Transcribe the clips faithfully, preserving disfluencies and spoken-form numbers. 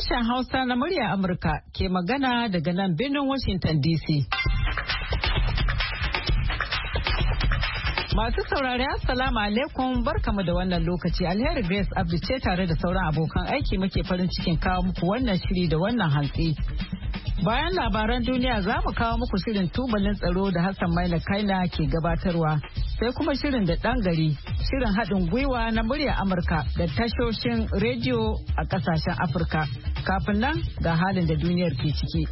Sashen Hausa na murya Amurka ke magana daga nan birnin Washington D C. Masu saurari Assalamu alaikum barkamu da wannan lokaci. Alheri Grace Abdu ce tare da sauran abokan aiki muke farin cikin kawo muku wannan shiri da wannan hantsi. Bayan labaran duniya za mu kawo muku shirin tubalin tsaro da Hassan Maina Kaina ke gabatarwa. Sai kuma shirin da ɗan gari, shirin haɗin gwiwa na murya Amurka da tashoshin rediyo a ƙasashen Afirka. Kafin nan ga halin da duniyar ke ciki.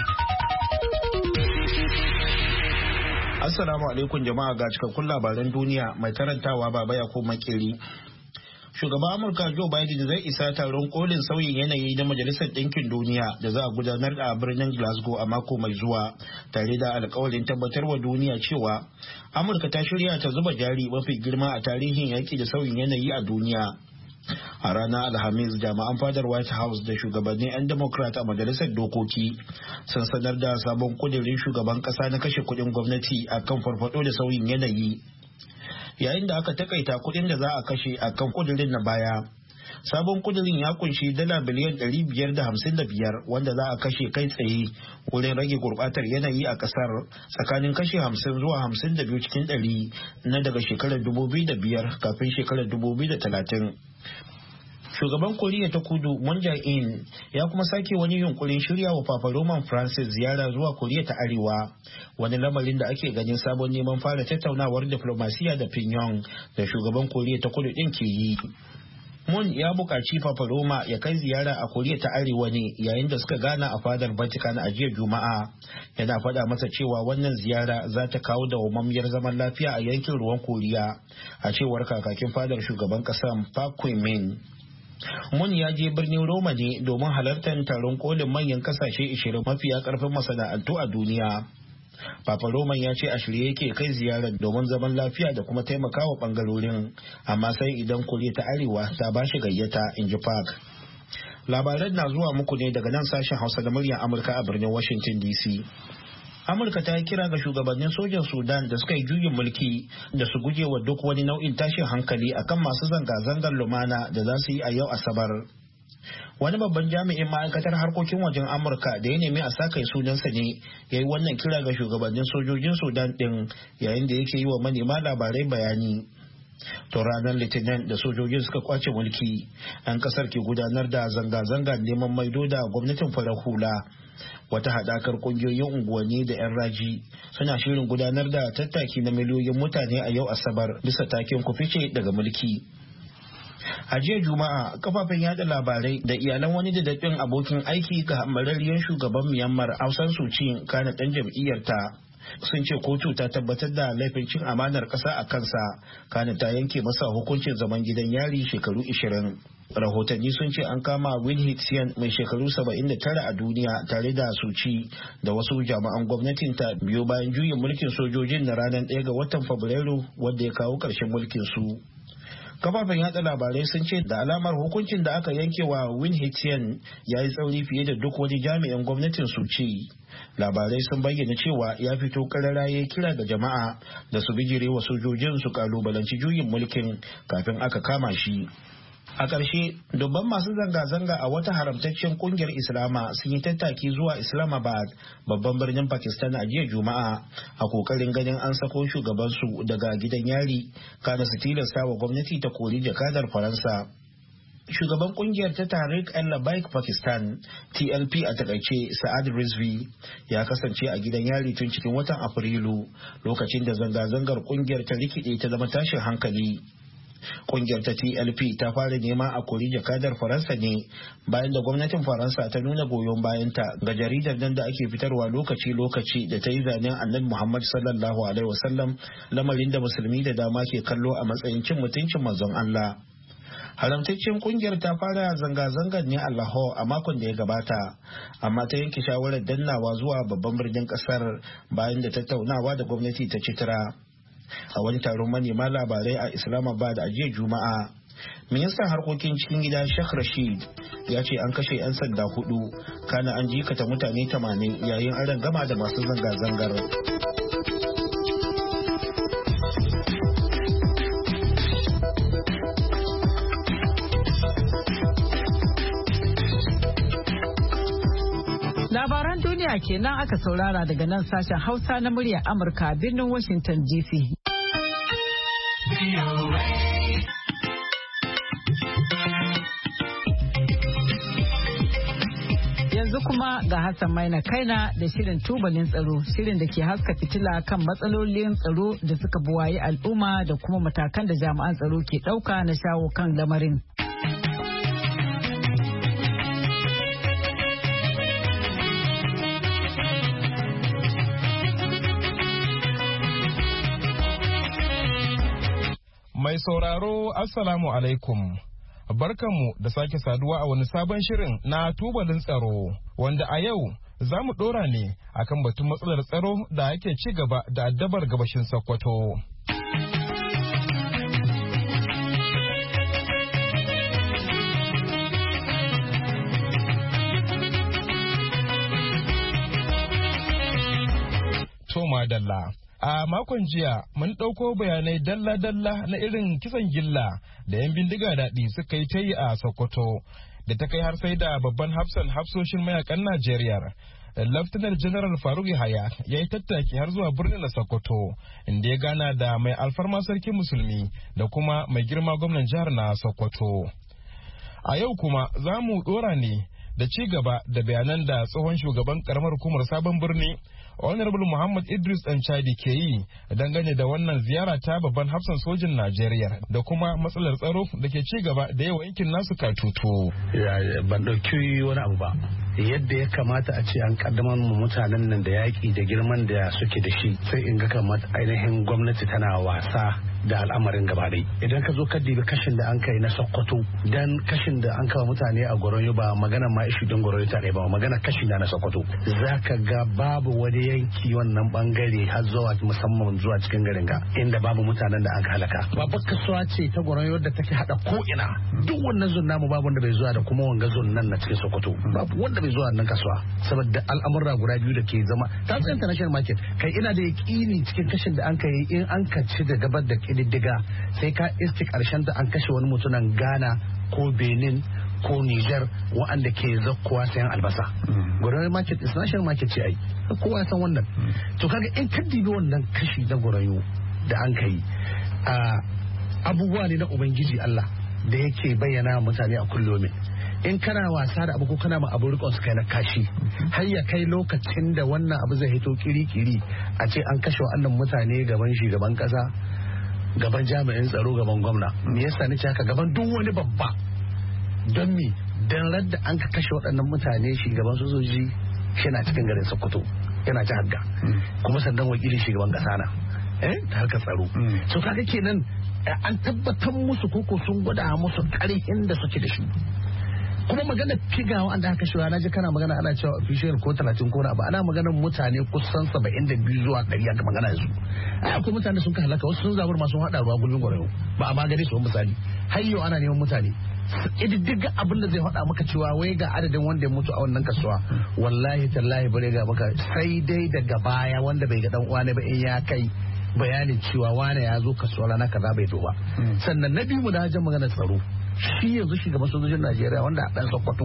Assalamu alaikum jama'a, ga cikakkun labaran duniya mai karantawa Baba Yakubu Makeri. Shugaban Amurka Joe Biden zai isa taron kolin sauyin yanayi na Majalisar Ɗinkin Duniya da za a gudanar a birnin Glasgow a mako mai zuwa, tare da alkawarin tabbatarwa duniya cewa Amurka ta shirya ta zuba jari mafi girma a tarihin yaƙi da sauyin yanayi a duniya. A ranar Alhamis, jami'an fadar White House da shugabannin 'yan Democrat a Majalisar Dokoki sun sanar da sabon kudirin shugaban ƙasa na kashe kuɗin gwamnati a kan farfaɗo da sauyin yanayi. Yayin da aka takaita kuɗin da za a kashe a kan kudirin na baya, sabon kudirin ya kunshi dala biliyan ɗari biyar da hamsin da biyar wanda za a kashe kai tsaye wurin rage gurbatar yanayi a kasar tsakanin kashe hamsin zuwa hamsin da biyu cikin ɗari na daga shekarar dubu biyu da biyar kafin shekarar dubu biyu da talatin. Shugaban Koriya ta Kudu Moon Jae-in ya kuma sake wani yunkurin shirya wa Papa Roman Francis ziyara zuwa Koriya ta Arewa, wani lamarin da ake ganin sabon neman fara tattaunawar diplomasiya da Pyongyang da shugaban Koriya ta Kudu din ke yi. Moon ya buƙaci Papa Roma ya kai ziyara a Koriya ta Arewa ne yayin da suka gana a fadar Vatican a jiya Juma'a. Yana faɗa masa cewa wannan ziyara za ta kawo dawwammamiyar zaman lafiya a yankin ruwan Koriya, a cewar kakakin fadar shugaban ƙasar Park Kwon-min. Mun ya je birnin Roma ne domin halartar taron kolin manyan kasashe ishirin mafiya karfin masana'antu a duniya. Papa Roman ya ce a shirye yake kai ziyarar domin zaman lafiya da kuma taimakawa bangarorin, amma sai idan Koriya ta Arewa ta ba shi gayyata, in ji Park. Labaran na zuwa muku ne daga nan sashen Hausa da muryar Amurka a birnin Washington D C. Amurka ta yi kira ga shugabannin sojan Sudan da suka yi juyin mulki da su guje wa duk wani nau'in tashin hankali akan masu zanga-zangar lumana da za su yi a yau Asabar. Wani babban jami'in ma'aikatar harkokin wajen Amurka da ya nemi a sakai sunansa ne ya yi wannan kira ga shugabannin sojojin Sudan ɗin yayin da yake yi wa manema labarai bayani. To ranar Litinin da sojojin suka kwace mulki, 'yan kasar ke gudanar da zanga-zanga neman maido da gwamnatin farar hula. Wata haɗakar ƙungiyoyin unguwanni da 'yan raji suna shirin gudanar da tattaki na miliyoyin mutane a yau Asabar bisa taken ku fice daga mulki. A jiya Juma'a, kafafen yada labarai da iyalan wani daɗaɗɗen abokin aiki ga hamararriyar shugaban Myanmar Aung San Suu Kyi kana ɗan jam'iyyarta sun ce kotu ta tabbatar da laifin cin amanar ƙasa a kansa, kana ta yanke masa hukuncin zaman gidan yari shekaru ishirin. Rahotanni sun ce an kama Win Hit Sian mai shekaru saba'in da tara a duniya tare da Suci da wasu jami'an gwamnatin ta biyo bayan juyin mulkin sojojin na ranar ɗaya ga watan Fabrairu wanda ya kawo ƙarshen mulkin su. Kafafen yada labarai sun ce da alamar hukuncin da aka yanke wa Win Hit Sian ya yi tsauri fiye da duk wani jami'in gwamnatin Suci. Labarai sun bayyana cewa ya fito karara ya kira ga jama'a da su bijire wa sojojin su kalubalanci juyin mulkin kafin aka kama shi. A ƙarshe, dubban masu zanga-zanga a wata haramtaccen kungiyar Islama sun yi tattaki zuwa Islamabad, babban birnin Pakistan a jiya Juma'a, a kokarin ganin an sako shugabansu daga gidan yari, kana su tilasta wa gwamnati ta kori jakadar Faransa. Shugaban kungiyar ta Tariq al-Labaik Pakistan, T L P a takaice, Sa'ad Rizvi, ya kasance a gidan yari tun cikin watan Afrilu, lokacin da zanga-zangar kungiyar ta rikide ta zama tashin hankali. Kungiyar ta T L P ta fara nema a kori jakadar Faransa ne bayan da gwamnatin Faransa ta nuna goyon bayanta ga jaridar nan da ake fitarwa lokaci-lokaci da ta yi zanen Annabi Muhammad sallallahu alaihi wasallam, lamarin da musulmi da dama ke kallo a matsayin cin mutuncin manzon Allah. Haramtaccen kungiyar ta fara zanga-zangar ne a Lahore a makon da ya gabata, amma ta yanke shawarar dannawa zuwa babban birnin kasar bayan da tattaunawa da gwamnati ta citira. A wani taron manema labarai a Islamabad a jiya Juma'a, ministan harkokin cikin gida Sheikh Rashid ya ce an kashe 'yan sanda hudu, kana an jikata mutane tamanin yayin aron gama da masu zanga-zangar. duniya kenan aka saurara daga nan sashen Hausa na muryar Amurka birnin Washington D C. Yanzu kuma ga Hassan Maina Kaina da shirin tubalin tsaro, shirin da ke haska fitila kan matsalolin tsaro da suka buwayi al'umma da kuma matakan da jami'an tsaro ke ɗauka na shawo kan lamarin. Mai sauraro, Assalamu alaikum. Barkanmu da sake saduwa a wani sabon shirin na tubalin tsaro, wanda a yau za mu ɗora ne akan batun matsalar tsaro da ake ci gaba da addabar gabashin Sokoto. Toma Dalla. A makon jiya mun ɗauko bayanai dalla-dalla na irin kisan gilla da 'yan bindiga daɗi suka yi ta yi a Sokoto, da ta kai har sai da babban hafsan hafsoshin mayakan Najeriya, Laftanar General Faruk Yahaya, ya yi tattaki har zuwa birnin na Sokoto, inda ya gana da mai alfarma sarkin musulmi da kuma mai girma gwamnan jihar na Sokoto. A yau kuma za mu ɗora ne da ci gaba da bayanan da tsohon shugaban karamar hukumar Sabon Birni, Honorable Muhammad Idris Danchadi ke yi dangane da wannan ziyara ta babban hafsan sojin Najeriya da kuma matsalar tsaro da ke ci gaba da yawa yankin nasu katutu. Ban ɗauki wani abu ba. Yadda ya kamata a ce an kaddamar mu mutanen nan da yaƙi da girman da suke da shi, sai in ga kamar ainihin gwamnati tana wasa da al'amarin gaba ɗaya. Idan ka zo ka dibi kashin da an kai na Sokoto, dan kashin da an kawo mutane a Goronyo ba magana ma ishi don Goronyo ta ba magana kashin da na Sokoto. Za ka ga babu wani yanki wannan bangare har zuwa musamman zuwa cikin garin ga inda babu mutanen da an halaka. Babbar kasuwa ce ta Goronyo da take hada ko ina. Duk wannan zon namu babu wanda bai zuwa da kuma wanga zon nan na cikin Sokoto. Babu wanda bai zuwa nan kasuwa saboda al'amurra guda biyu da ke zama ta international market. Kai ina da yaƙini cikin kashin da an kai in an kaci da gabar da kididdiga sai ka iske karshen da an kashe wani mutumin Ghana ko Benin ko Niger waɗanda ke zakkuwa sayan albasa. Goronyo market international market ce ai kowa san wannan. To kaga in ka dibi wannan kashi na Goronyo da an kai abubuwa ne na Ubangiji Allah da yake bayyana mutane a kullumin. In kana wasa da abu ko kana ma abu rikon su kai na kashi har ya kai lokacin da wannan abu zai hito kiri-kiri a ce an kashe wa'annan mutane gaban shugaban kasa, gaban jami'in tsaro, gaban gwamna. Me yasa nace haka? Gaban duk wani babba. Don me? Dan radda an ka kashe waɗannan mutane shugaban sojoji yana cikin garin Sokoto, yana jihar Ga, kuma sannan wakilin shugaban kasa na eh ta harkar tsaro. So kaga kenan an tabbatar musu koko sun gwada musu ƙarfin da suke da shi. Kuma magana figawa an da aka shiwa na ji kana magana ana cewa official ko talatin ko na abu, ana maganar mutane kusan saba'in da biyu zuwa ɗari aka magana yanzu. Ai akwai mutane sun ka halaka, wasu sun zabar masu haɗa ruwa gulbin Goronyo ba a magani su misali. Har yau ana neman mutane. Ididdiga abin da zai faɗa maka cewa wai ga adadin wanda ya mutu a wannan kasuwa, wallahi tallahi bare ga maka sai dai daga baya wanda bai ga dan uwa ne ba in ya kai bayanin cewa wane ya zo kasuwa rana kaza bai zo ba. Sannan na biyu mu da hajjan maganar tsaro. Shi yanzu shugaban sojojin Najeriya wanda a ɗan Sokoto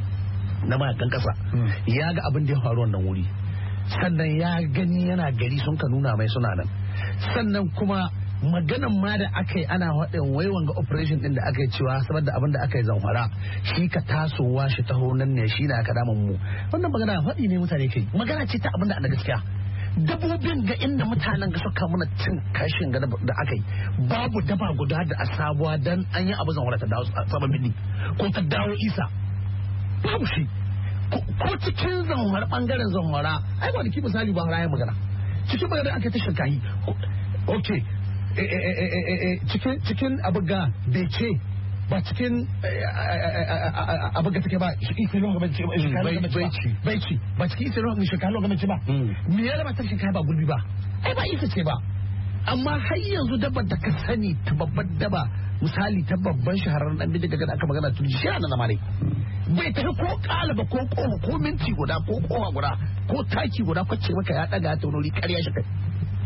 na mayakan ƙasa ya ga abin da ya faru wannan wuri, sannan ya gani yana gari sun ka nuna mai suna nan. Sannan kuma maganan ma da aka yi ana haɗin waiwan ga operation ɗin da aka yi cewa saboda abin da aka yi zamfara shi ka tasowa shi taho nan ne shi na ka damun mu. Wannan magana faɗi ne mutane kai, magana ce ta abin da ana gaskiya. Dabobin ga inda mutanen ga suka muna cin kashin ga da aka yi babu daba guda da a sabuwa dan an yi abu zanwara ta dawo sabon bindi ko ta dawo isa babu shi ko cikin zanwara bangaren zanwara ai ba da ki misali ba rayu magana cikin magana aka ta shinkahi ok cikin cikin abu ga bai ce ba cikin abin da take ba isi ruwan gabanci bai ci ba cikin isi ruwan shekaru gabanci ba me ya raba ta shekaru ba gulbi ba ai ba isa ce ba. Amma har yanzu dabar da ka sani ta babbar daba misali ta babban shahararren dan bidiga da aka magana tun jiya na zamani bai tafi ko kalaba ko kowa ko minti guda ko kowa guda ko taki guda ko ce maka ya daga ta wuri ƙarya shi kai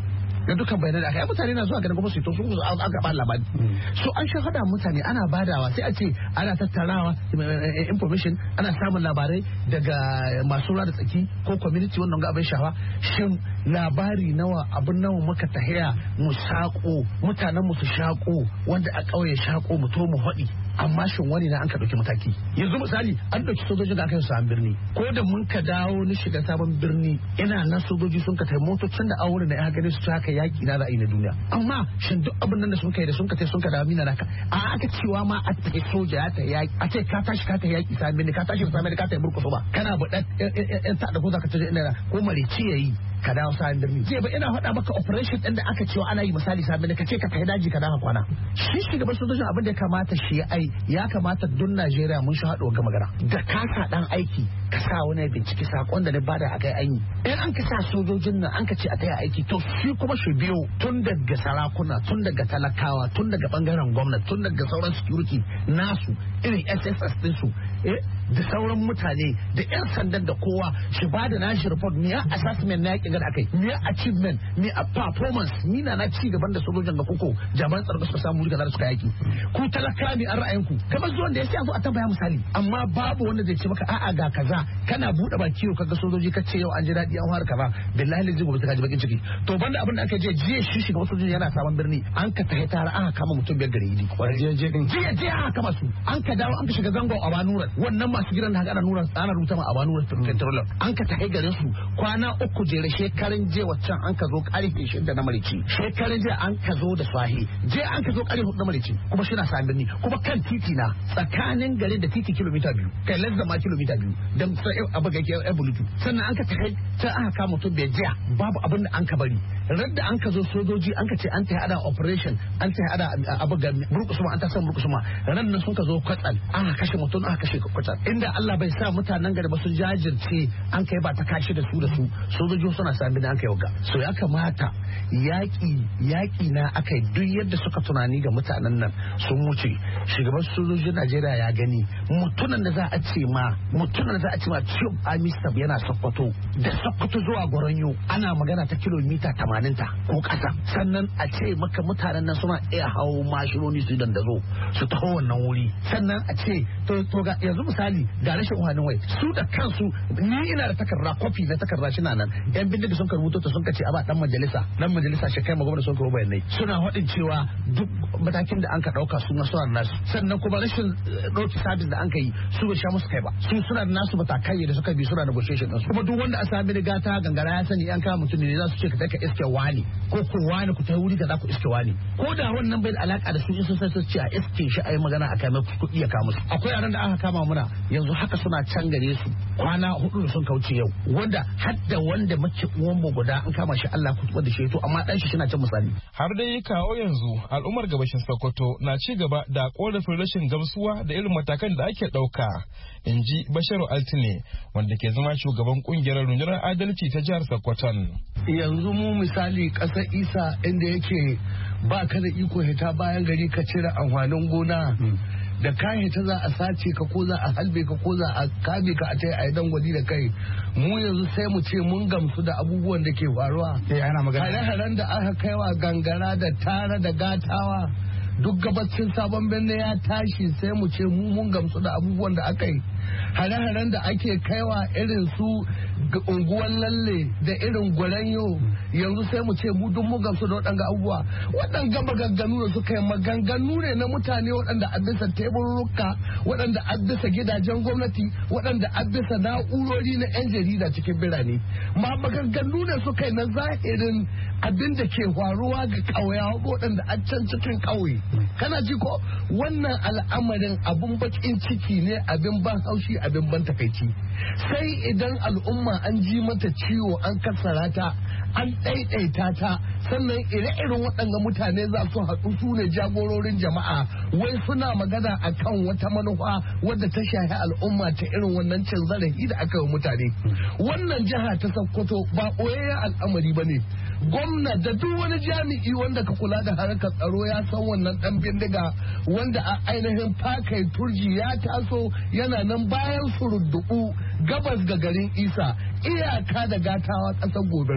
da dukkan bayanai da aka yi mutane na zuwa ganin kuma su to su aka ba labari so an shi hada mutane ana badawa sai a ce ana tattarawa information ana samun labarai daga masu ruwa da tsaki ko community wannan ga abin shawa shin labari nawa abin nawa muka tahiya mu shako mutanen mu su shako wanda a kauye shako mu to mu hadi amma shin wani na an ka dauki mataki yanzu misali an dauki sojojin da aka yi su an birni ko da mun ka dawo ni shiga sabon birni ina na sojoji sun ka tai motocin da aure da ya gane su haka yaki na ra'ayi na duniya amma shin duk abin nan da sun kai da sun ka tai sun ka dawo mina naka a aka cewa ma a tai soja ya tai yaki a ce ka tashi ka tai yaki sabon birni ka tashi sabon birni ka tai burkusu ba kana buɗa yan ta da ko zaka taje ina ko marici yayi ka dawo sabon birni zai ba ina faɗa maka operation din da aka cewa ana yi misali sabon birni ka ce ka kai daji ka dawo kwana shi shugaban sojojin abin da ya kamata shi ai ya kamata duk Najeriya mun shi haɗo ga magana da kasa dan aiki ka sa wani bincike sakon da na bada a kai an yi in an ka sa sojojin nan an ka ce a taya aiki to shi kuma shi biyo tun daga sarakuna tun daga talakawa tun daga bangaren gwamnati tun daga sauran security nasu irin S S S din su da sauran mutane da yan sandan da kowa shi bada nashi report ne ya assessment na yakin gada akai ne achievement ne a performance ni na na ci gaban da sojojin ga koko jami'an tsaro suka samu riga da suka yaki ku talaka ne an ra'ayinku kamar zuwan da ya ce a zo a tambaya misali amma babu wanda zai ce maka a'a ga kaza kana bude baki kaga sojoji ka ce yau an ji daɗi an har kaza billahi lazi gobe ta ji bakin ciki to banda abin da aka je jiya shi shiga wasu sojoji yana sabon birni an ka tahe tare aka kama mutum biyar gari idi jiya jiya din jiya jiya aka kama su an ka dawo an ka shiga zangon abanuran wannan masu gidan da haka ana nura ana rubuta ma abanuran petrol an ka tahe garin su kwana uku jere shekarun je waccan an ka zo karfe shida na marici shekarun je an ka zo da sahi je an ka zo karfe hudu na marici kuma shi na sabon birni kuma kan titi na tsakanin garin da titi kilomita biyu kai less ma kilomita biyu dan abu ga ke bulutu sannan an ka tafi ta aka kama mutum bai jiya babu abin da an ka bari radda an ka zo sojoji an ka ce an ta hada operation an ta hada abu ga burkusuma an ta san burkusuma ran nan sun ka zo kwatsal aka kashe mutum aka kashe kwatsal inda Allah bai sa mutanen gari ba su jajirce an kai ba ta kashi da su da su sojoji suna sami da an kai waga so ya kamata yaki yaki na akai duk yadda suka tunani ga mutanen nan sun wuce shugaban sojojin Najeriya ya gani mutunan da za a ce ma mutunan da za a ce ma Chief Army Staff yana Sokoto da Sokoto zuwa Goronyo ana magana ta kilomita tamanin ta ko kasa sannan a ce maka mutanen nan suna iya hawo mashironi su dan dazo su taho wannan wuri sannan a ce to to ga yanzu misali da rashin wani wai su da kansu ni ina da takarda kofi na takarda shi nan yan bindiga sun karbuto ta sun kace a ba dan majalisa dan majalisa shi kai magana sun karo bayanai suna hadin cewa duk matakin da an ka dauka su na suna nasu sannan kuma rashin dauki sabis da an ka yi su ba sha musu kai ba su suna da nasu matakai da suka bi suna negotiation din su kuma duk wanda a sami riga ta gangara ya sani yan kama mutum ne za su ce ka taka iske wani ko ko wani ku ta wuri da za ku iske wani ko da wannan bai da alaka da su in sun san su ce a iske shi a yi magana a kai mai kuɗi ya kama su akwai yaran da aka kama muna yanzu haka suna can gare su kwana hudu da sun kauce yau wanda hadda wanda mace uwan mu guda an kama shi Allah ku da shi to amma dan shi na can misali har dai kawo yanzu al'ummar gabashin Sokoto na ci gaba da korafin rashin gamsuwa da irin matakan da ake dauka in ji Basharu Altine wanda ke zama shugaban kungiyar rundunar adalci ta jihar Sokoton. Yanzu mu misali ƙasar Isa inda yake ba ka da iko hita bayan gari ka cire amfanin gona da ka hita za a sace ka ko za a halbe ka ko za a kame ka a tai a dan gwadi da kai mu yanzu sai mu ce mun gamsu da abubuwan da ke faruwa. Hare-haren da aka kaiwa gangara da tara da gatawa duk gabacin sabon birni ya tashi sai mu ce mu mun gamsu da abubuwan da aka yi. Hare-haren da ake kaiwa irin su unguwan lalle da irin gwaranyo yanzu sai mu ce mu duk mun gamsu da waɗanga abubuwa. Waɗanga maganganu da suka yi maganganu ne na mutane waɗanda a bisa teburruka waɗanda a bisa gidajen gwamnati waɗanda a bisa na'urori na 'yan jarida cikin birane. Ma maganganu ne suka yi na zahirin abin da ke faruwa ga ƙauyawa waɗanda a can cikin ƙauye. Kana ji ko wannan al'amarin abun bakin ciki ne abin ban haushi abin ban takaici sai idan al'umma an ji mata ciwo an kasara ta an ɗaiɗaita ta sannan ire-iren waɗanda mutane za su haɗu su ne jagororin jama'a wai suna magana a kan wata manufa wadda ta shahi al'umma ta irin wannan cin zarafi da aka yi mutane. Wannan jiha ta Sokoto ba ɓoyayyen al'amari ba ne. Gwamna da duk wani jami'i wanda ka kula da harkar tsaro ya san wannan ɗan bindiga wanda a ainihin fakai turji ya taso yana nan bayan surudduɓu gabas ga garin Isa iyaka da gatawa ƙasar gobe.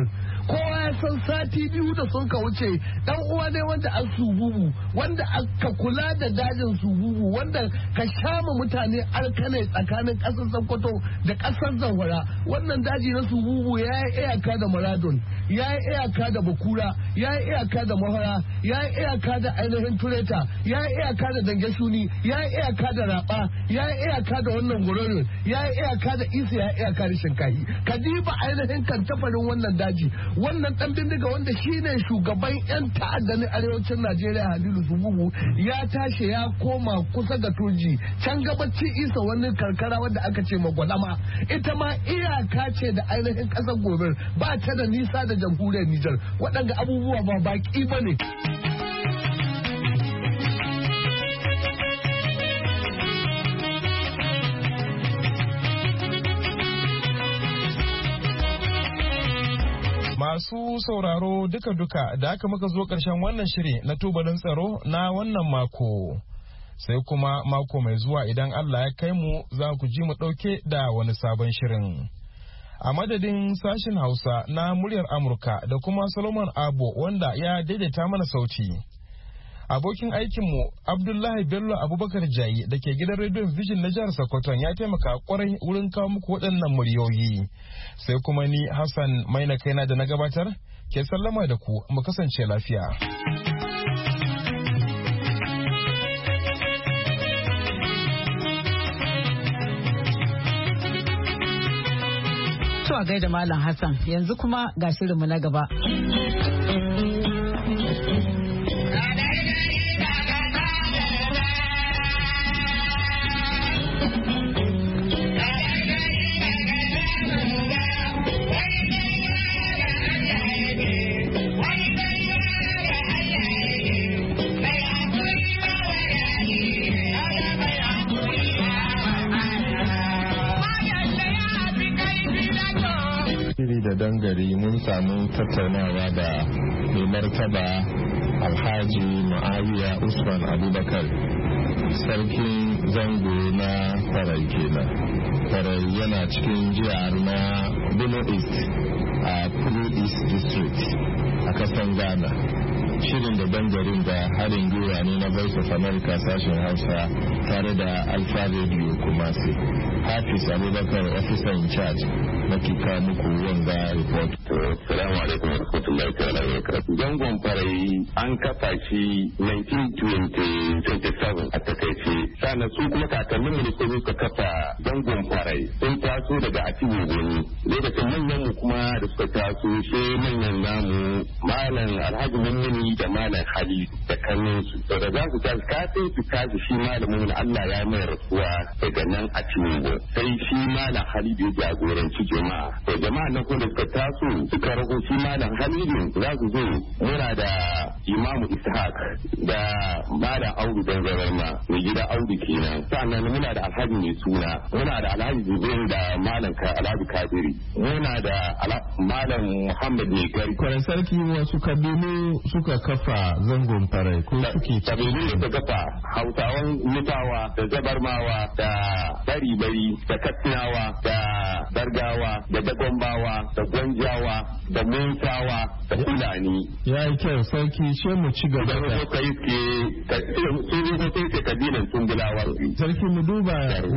kowa ya san sati biyu da sun ka wuce dan uwa ne wanda an sububu wanda aka kula da dajin sububu wanda ka shama mutane alkane tsakanin kasar Sokoto da kasar Zamfara. Wannan daji na sububu ya yi iyaka da Maradon, ya yi iyaka da Bakura, ya yi iyaka da Mahara, ya yi iyaka da ainihin Tureta, ya yi iyaka da Dange Shuni, ya yi iyaka da Raba, ya yi iyaka da wannan Gororin, ya yi iyaka da Isa, ya yi iyaka da Shinkahi. Kadiba ainihin kan tafarin wannan daji. Wannan dan bindiga wanda shine shugaban yan ta'adda na arewacin Najeriya Halilu Sububu ya tashi ya koma kusa da Turji can gabacin Isa wani karkara wanda aka ce Magwalama. Ita ma iyaka ce da ainihin kasar Gobir, ba ta da nisa da jamhuriyar Nijar. Waɗanda abubuwa ba baki ba ne. Masu sauraro duka-duka da aka muka zo ƙarshen wannan shiri na tubalin tsaro na wannan mako. Sai kuma mako mai zuwa idan Allah ya kai mu za ku ji mu ɗauke da wani sabon shirin. A madadin sashen Hausa na muryar Amurka da kuma Solomon Abo wanda ya daidaita mana sauti. Abokin aikinmu Abdullahi Bello Abubakar Jayi da ke gidan rediyon Vision na jihar Sokoto ya taimaka kwarai wurin kawo muku waɗannan muryoyi. Sai kuma ni Hassan Maina kaina da na gabatar ke sallama da ku mu kasance lafiya. To a gaida Malam Hassan, yanzu kuma ga shirinmu na gaba. da dangare mun samu tattaunawa da mai martaba alhaji ma'awiya usman abubakar sarkin zango na farai kenan. Farai yana cikin jihar na Benue East a Kudu East District a kasan Ghana. Shirin da dangarin da harin gwiwa ne na Voice of America sashen Hausa tare da Alfa Radio Kumasi. Hafiz Abubakar, officer in charge, na kika muku wanga report. Assalamu alaikum warahmatullahi ta'ala wabarakatuh. Zangon farai an kafa shi nineteen twenty-seven a takaice. Sannan su kuma kakannin mu da suka kafa zangon farai sun taso daga Atibu Goni. Lokacin manyan mu kuma da suka taso sai manyan namu Malam Alhaji Mummuni da Malam Hali da kannin su. Da za su tashi kafin su tashi shi malamin Allah ya mai rasuwa daga nan Atibu. Sai shi Malam Hali da jagoranci jama'a. To jama'a nan kuma da suka taso suka rago shi Malam Halidu za su zo muna da Imamu Ishaq da Malam Audu dan Zabarma mai gida Audu kenan. Sannan muna da Alhaji mai suna, muna da Alhaji Zubairu da Malam Alhaji Kadiri, muna da Malam Muhammad mai gari. Kwarai sarki wasu kabilu suka kafa zangon farai ko suke kabilu da suka kafa Hausawan Mutawa da Zabarmawa da Bari-bari da Katsinawa da Dargawa da Dagombawa da Gwanjawa da Muntawa da Fulani. Ya yi kyau sarki shi mu ci gaba da suka yi ke sun sai ke kabilan Tumbulawa. Sarki mu duba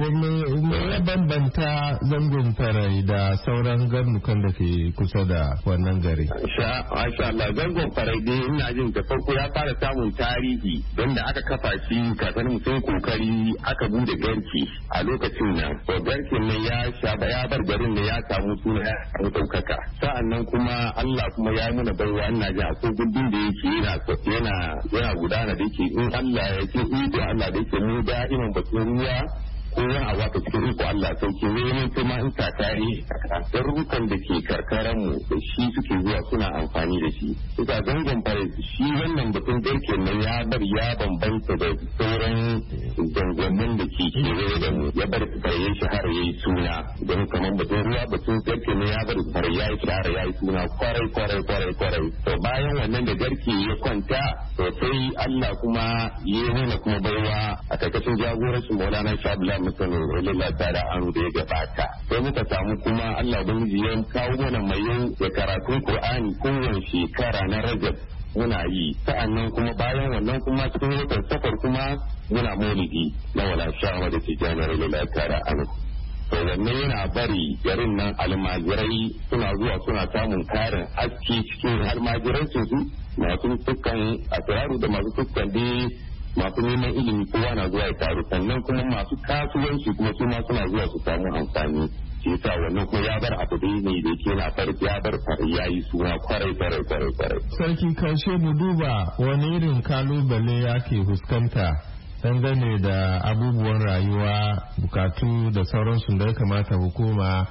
wani ya bambanta zangon farai da sauran garnukan da ke kusa da wannan gari. Sha Allah zangon farai dai ina jin da farko ya fara samun tarihi don da aka kafa shi kakannin sun kokari aka bude garki a lokacin nan. To garkin nan ya sha ya bar garin da ya samu suna ya samu ɗaukaka. Sa'an nan kuma Allah kuma ya yi mana baiwa ina ji akwai gundun da yake yana yana gudana da yake in Allah ya ce iko Allah da yake mu da'iman batun ruwa ko wani abu aka cikin iko Allah sauki ne mun kuma in ta tare garurukan da ke karkaran mu da shi suke zuwa suna amfani da shi. Ita zangon fare shi wannan batun garken nan ya bar ya bambanta da sauran zangonin da ke kewaye da mu ya bar fare shi har yayi suna don kamar batun ruwa batun garken nan ya bar fare yayi shahara yayi suna kwarai kwarai kwarai kwarai. To bayan wannan da garke ya kwanta to sai Allah kuma ya nuna kuma baiwa a karkashin jagorancin Maulana Shabla masa lalata da anu da ya gabata. Sai muka samu kuma Allah da ya kawo mana mai da karatun Qur'ani kowace shekara na Rajab muna yi. Sa'annan kuma bayan wannan kuma cikin watan Safar kuma muna maulidi na wala sha'awa da tijanar lalata da anu. To wannan yana bari garin nan almajirai suna zuwa suna samun karin aski cikin almajirancin su masu dukkan asiraru da masu dukkan dai masu neman ilimi kowa na zuwa ya taru, sannan kuma masu kasuwanci kuma su ma suna zuwa su samu amfani. Shi yasa wannan kuma ya bar abu dai ne da yake na farki ya bar ya yi suna kwarai kwarai kwarai kwarai. Sarki karshe mu duba wani irin kalubale yake fuskanta dangane da abubuwan rayuwa, bukatu da sauransu da ya kamata hukuma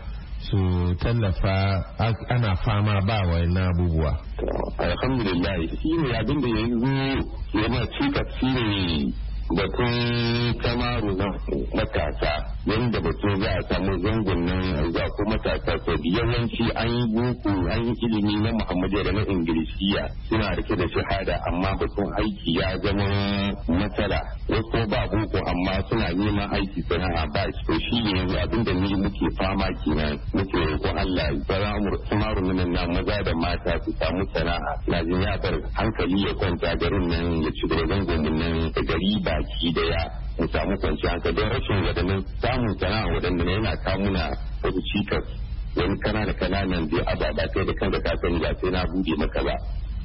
su tallafa ana fama ba wa na abubuwa. Alhamdulillah shi ne abin da yanzu yana cika shi ne batun kamaru na matasa, yadda batun za a samu zangon nan za ko matasa sau yawanci an yi boko an yi ilimi na muhammadu da na ingilisiya suna rike da shahada, amma batun aiki ya zama matsala. Wasu ba boko amma suna neman aiki sana'a ba shi. To shi ne yanzu abin da ni muke fama kenan, muke roƙon Allah ya kamaru nan na maza da mata su samu sana'a. Na jin ya bar hankali ya kwanta garin nan ya ci da zangon nan da gari ba baki daya mu samu kwanciyar hankali, don rashin wadannan samun sana'a wadannan yana kamuna wasu cikas wani kanana kananan da ababa kai da kanka ka sani ba sai na bude maka ba.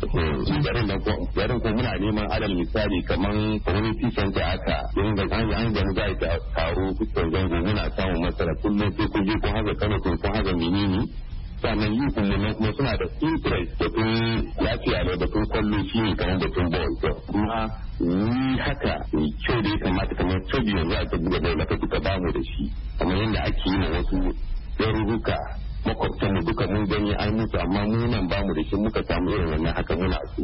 garin nan ko garin ko muna neman alal misali kaman community center haka inda an an ga za ta taro kusan zango muna samun masara kullum sai kun je kun haza kana kun haza menene sannan yi kuma kuma suna da interest da kun lafiya da batun kwallo shi ne kamar batun ball to kuma ni haka kyau da ya kamata kamar tobi yanzu a ta buga bai maka duka bamu da shi kamar yadda ake yi na wasu yaruruka makwabtan mu duka mun gani an mutu amma mu nan bamu da shi muka samu irin wannan haka muna so.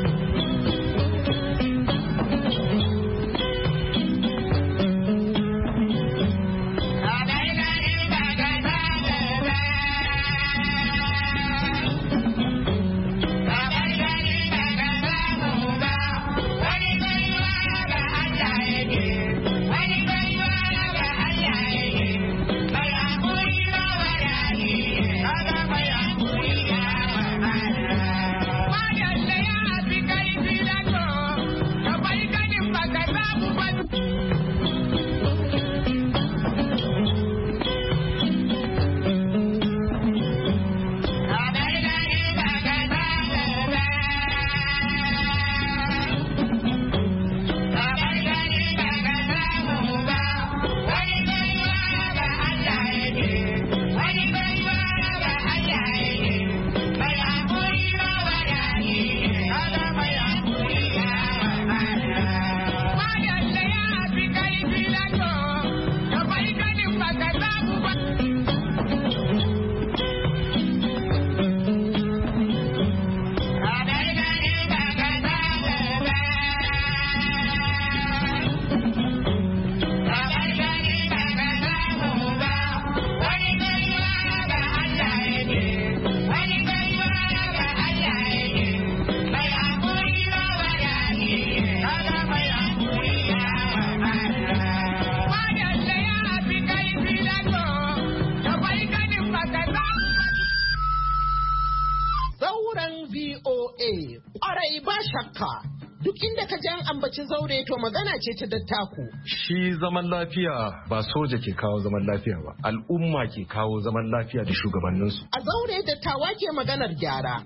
zaure to magana ce ta dattako. Shi zaman lafiya ba soja ke kawo zaman lafiya ba, al'umma ke kawo zaman lafiya da shugabanninsu. A zaure dattawa ke maganar gyara.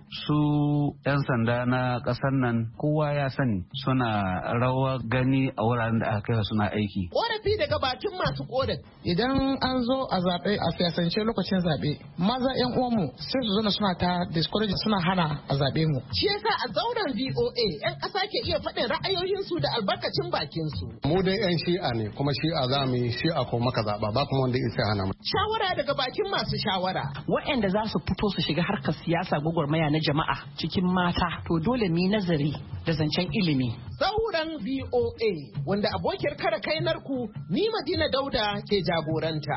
Su 'yan sanda na ƙasar nan kowa ya sani suna rawa gani a wuraren da aka kai suna aiki. Ƙorafi daga bakin masu ƙorafi. Idan an zo a zaɓe a siyasance lokacin zaɓe, maza 'yan uwanmu sai su zana suna ta discourage suna hana a zaɓe mu. Shi yasa a zauren V O A 'yan ƙasa ke iya faɗin ra'ayoyinsu da albarkacin bakinsu. Mu dai 'yan shi'a ne kuma shi'a za mu yi shi'a ko maka zaɓa ba kuma wanda isa hana mu. Shawara daga bakin masu shawara. Waɗanda za su fito su shiga harkar siyasa gwagwarmaya na jama'a cikin mata to dole mu yi nazari da zancen ilimi. Zauren V O A wanda abokiyar kare kainarku ni Madina Dauda ke jagoranta.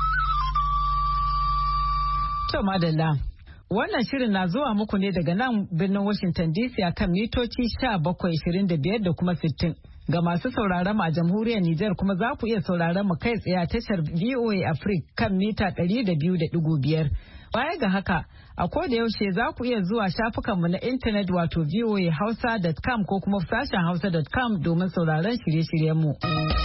To madalla. Wannan shirin na zuwa muku ne daga nan birnin Washington D C a kan mitoci sha bakwai ishirin da biyar da kuma sittin. Ga masu sauraron mu a jamhuriyar Nijar kuma za ku iya sauraron mu kai tsaye a tashar V O A Africa kan mita ɗari da biyu da ɗigo biyar. Baya ga haka, a koda yaushe za ku iya zuwa shafukanmu na intanet wato v o a hausa dot com ko kuma sashen hausa dot com domin sauraron shirye-shiryenmu.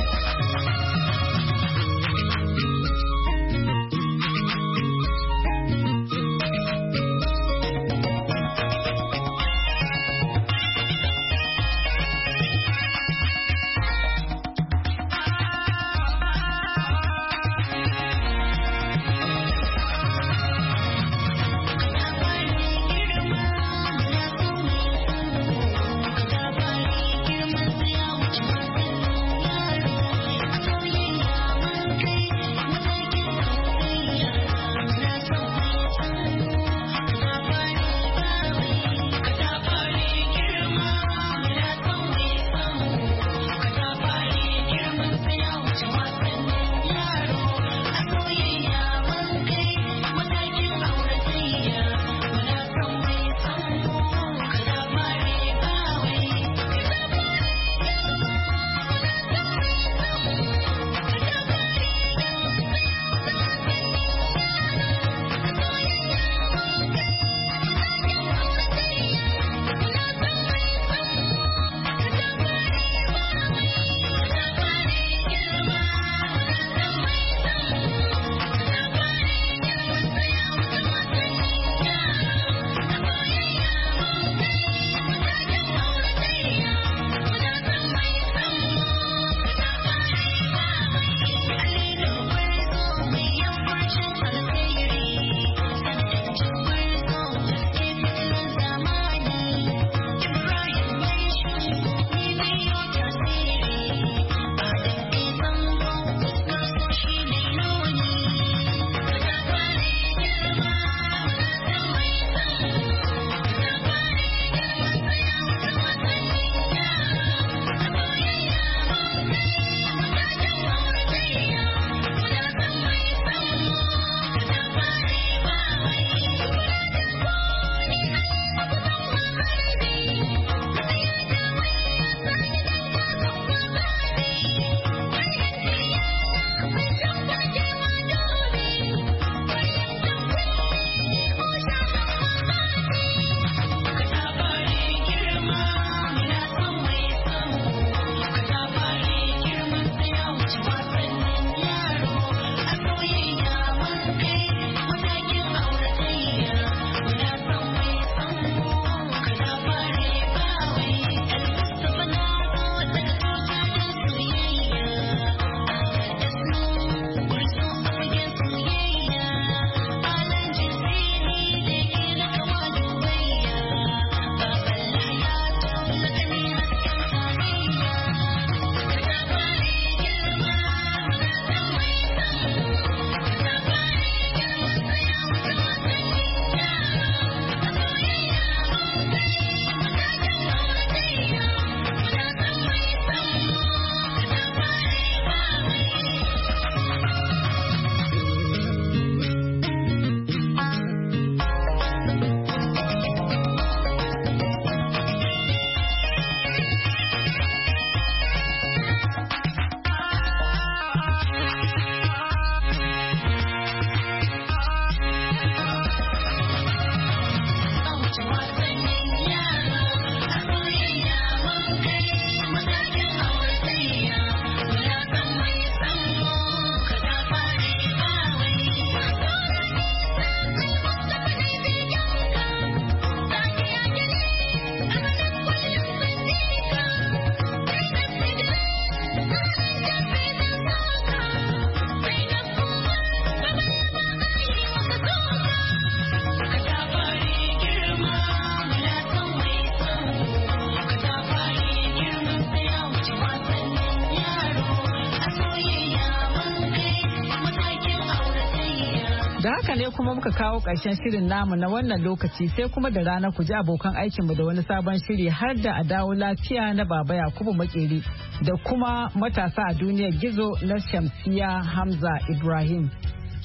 Da haka ne kuma muka kawo ƙarshen shirin namu na wannan lokaci sai kuma da rana ku ji abokan aikinmu da wani sabon shiri har da a dawo lafiya na Baba Yakubu Makeri da kuma matasa a duniyar gizo na Shamsiya Hamza Ibrahim.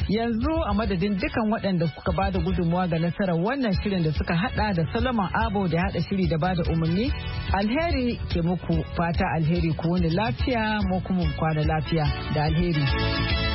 Yanzu a madadin dukan waɗanda suka ba da gudunmuwa ga nasarar wannan shirin da suka hada da Solomon Abo da hada shiri da ba da umarni, alheri ke muku fata alheri ku wani lafiya mu kuma kwana lafiya da alheri.